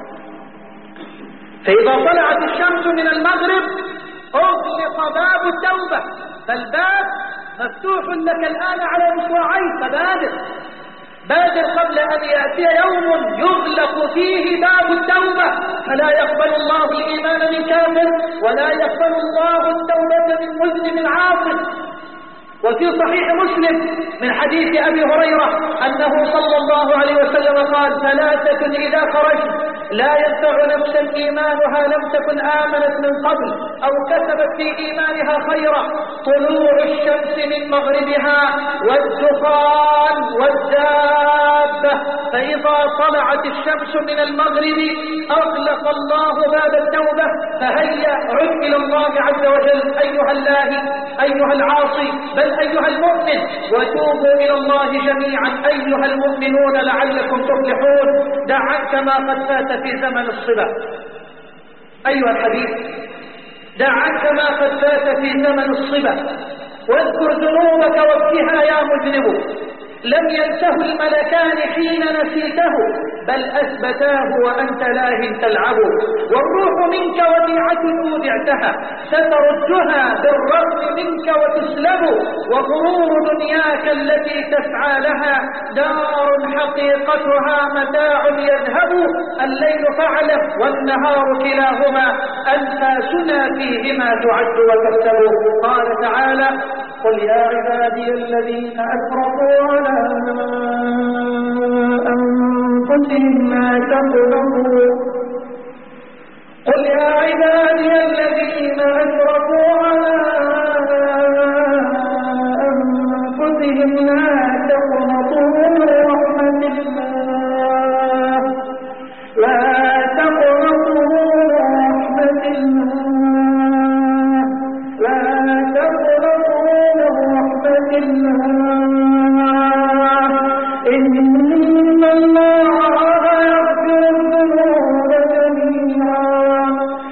فإذا طلعت الشمس من المغرب أغلق باب التوبة، فالباب مفتوح لك الآن على مصراعيك، فبادر بادر قبل أن يأتي يوم يغلق فيه باب التوبة، فلا يقبل الله الإيمان من كافر ولا يقبل الله التوبة من مذنب عاصٍ. وفي صحيح مسلم من حديث أبي هريرة أنه صلى الله عليه وسلم قال ثلاثة إذا خرجت لا ينفع نفسا إيمانها لم تكن آمنت من قبل أو كسبت في إيمانها خيرا: طلوع الشمس من مغربها والدخان والدابة. فإذا طلعت الشمس من المغرب أغلق الله باب التوبة، فهيا عد إلى الله عز وجل أيها اللاهي أيها العاصي بل أيها المؤمن، وتوبوا إلى الله جميعا أيها المؤمنون لعلكم تفلحون. دع عنك ما قد فات في زمن الصبا أيها الحبيب، دع عنك ما قد فات في زمن الصبا واذكر ذنوبك وابكها يا مذنب. لم ينته الملكان حين نسيته بل أثبتاه وأنت لاه تلعب. والروح منك وديعة أودعتها ستردها بالرغم منك وتسلب. وغرور دنياك التي تسعى لها دار حقيقتها متاع يذهب. الليل فعله والنهار كلاهما أنفاسنا فيهما تعد وتحسب. قال تعالى قل يا عبادي الذين أسرفوا على أنفسهم لا تقنطوا قل يا عبادي الذين أسرفوا على أنفسهم لا تقنطوا من رحمة الله لا تقنطوا من رحمة الله لا تقنطوا من رحمة الله إن الله يغفر الذنوب جميعا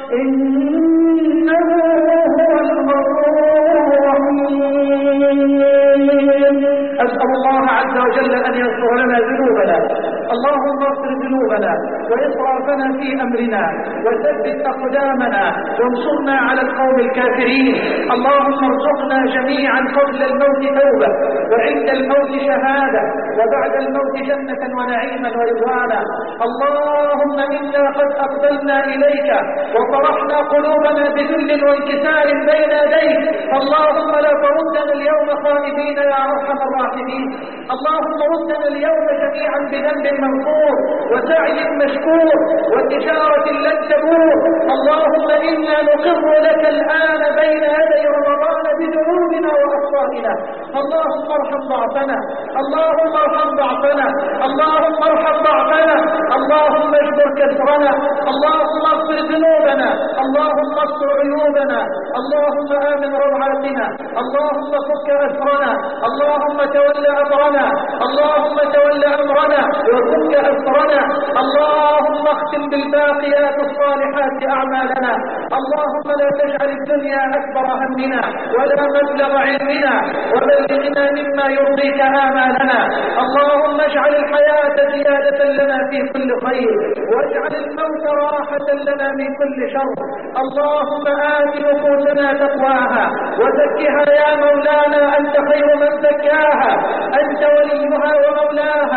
إنه هو الغفور الرحيم. أسأل الله عز وجل أن يغفر لنا ذنوبنا. اللهم اغفر ذنوبنا وإسرافنا في أمرنا وثبت أقدامنا وانصرنا على القوم الكافرين. اللهم ارزقنا جميعا قبل الموت توبة وعند الموت شهادة وبعد الموت جنة ونعيما ورضوانا. اللهم إنا قد أقبلنا إليك وطرحنا قلوبنا بذل وانكسار بين يديك، اللهم لا تردنا اليوم خائبين يا أرحم الراحمين. اللهم ردنا اليوم جميعا بذنب مغفور وسعي مشكور وتجارة لن تبور. اللهم إنا نقر لك الآن بين يدي رمضان بذنوبنا وأخطائنا. اللهم ارحم ضعفنا اللهم ارحم ضعفنا اللهم ارحم ضعفنا اللهم اجبر كسرنا اللهم اغفر ذنوبنا اللهم استر عيوبنا اللهم آمن روعاتنا اللهم فك أسرنا اللهم تولى أمرنا اللهم تولى أمرنا وفك أسرنا اللهم اختم بالباقيات الصالحات أعمالنا. اللهم لا تجعل الدنيا أكبر همنا ولا مبلغ علمنا وبلغنا مما يرضيك آمالنا. اللهم اجعل الحياة زيادة لنا في كل خير واجعل الموت راحة لنا من كل شر. اللهم آت نفوسنا تقواها وزكها يا مولانا أنت خير من زكاها أنت وليها ومولاها.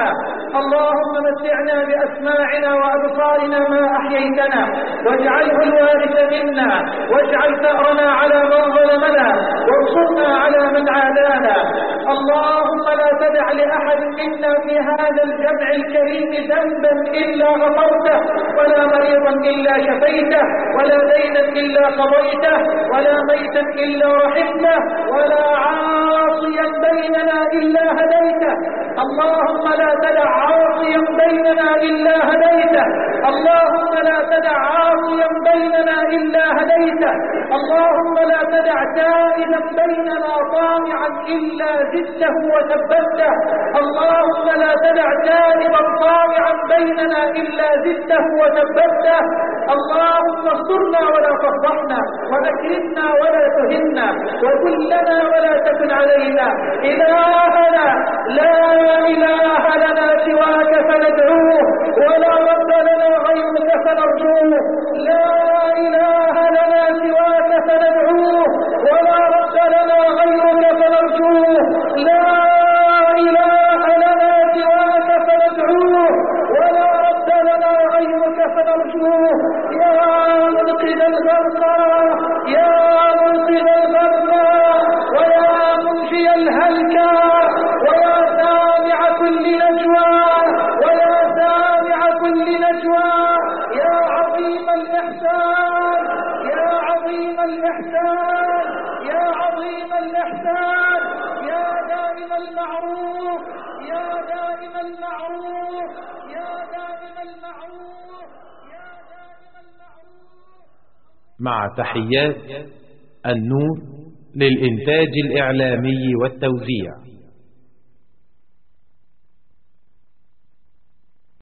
اللهم متعنا بأسماعنا وأبصارنا ما أحييتنا واجعله الوارث منا واجعل ثأرنا على من ظلمنا وانصرنا على من عادانا. اللهم لا تدع لأحد منا في هذا الجمع الكريم ذنبا إلا غفرته ولا مريضا إلا شفيته ولا دينا إلا قضيته ولا ميتا إلا رحمته ولا عاصيا بيننا إلا هديته. اللهم لا تدع عاصيا بيننا إلا هديته. اللهم لا تدع عاصيا بيننا إلا هديته. اللهم لا تدع تائبا بيننا طامعا إلا زدته وثبته. اللهم لا تدع تائبا طامعا بيننا إلا زدته وثبته. اللهم استرنا ولا تفضحنا وأكرمنا ولا تهنا وكلنا ولا تكن علينا. إلهنا لا إله لنا سواك فندعوه ولا رب لنا غيرك فنرجوه. لا إله لنا سواك فندعوه ولا رب لنا غيرك فنرجوه. لا إله لنا سواك فندعوه ولا رب لنا غيرك فنرجوه. يا منقذ الغرقى يا منقذ الغرقى ويا منجي الهلكى ويا سامع كل نجوى ويا سامع كل نجوى يا عظيم الإحسان يا عظيم الإحسان يا عظيم الإحسان يا دائم المعروف يا دائم المعروف يا دائم المعروف يا دائم المعروف. مع تحيات النور للإنتاج الإعلامي والتوزيع.